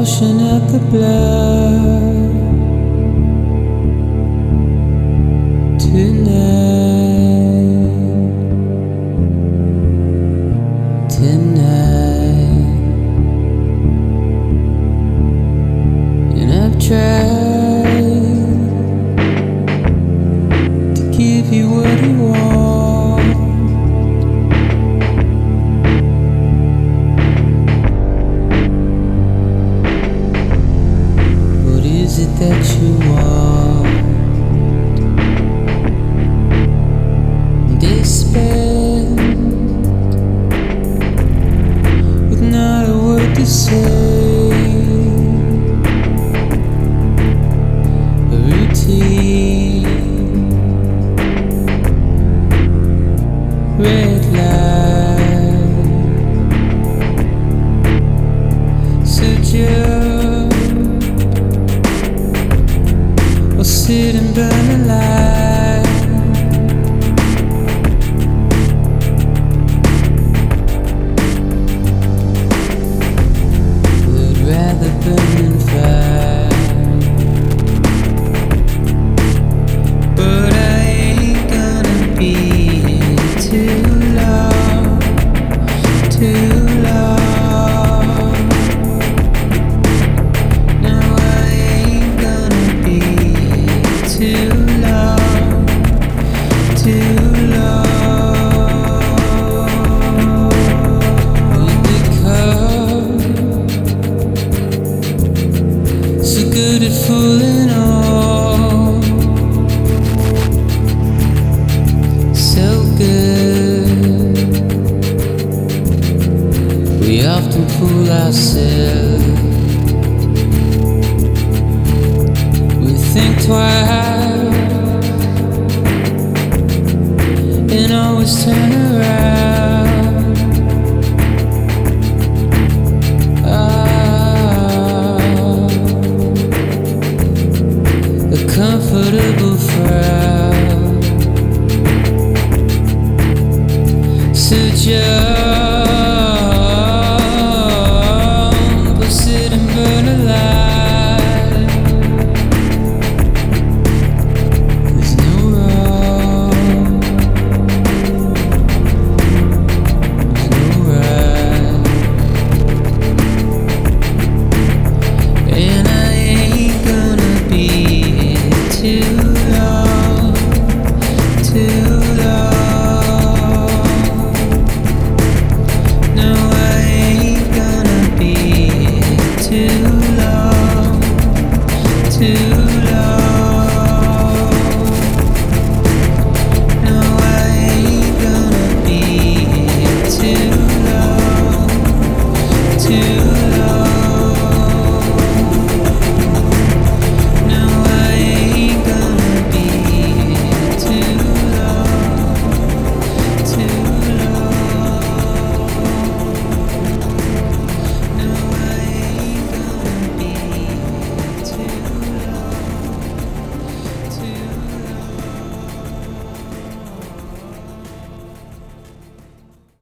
motion at the blood tonight, tonight. And I've tried to give you what you want. What is it that you want? Despair with not a word to say. A routine, red light, suggest or sit and burn alive. Would rather burn and fire, but I ain't gonna be here too long, too long. No, I ain't gonna be here too long, too long. Because so good at fooling all, so good. We often fool ourselves. We think twice and always turn around. A comfortable frown suggests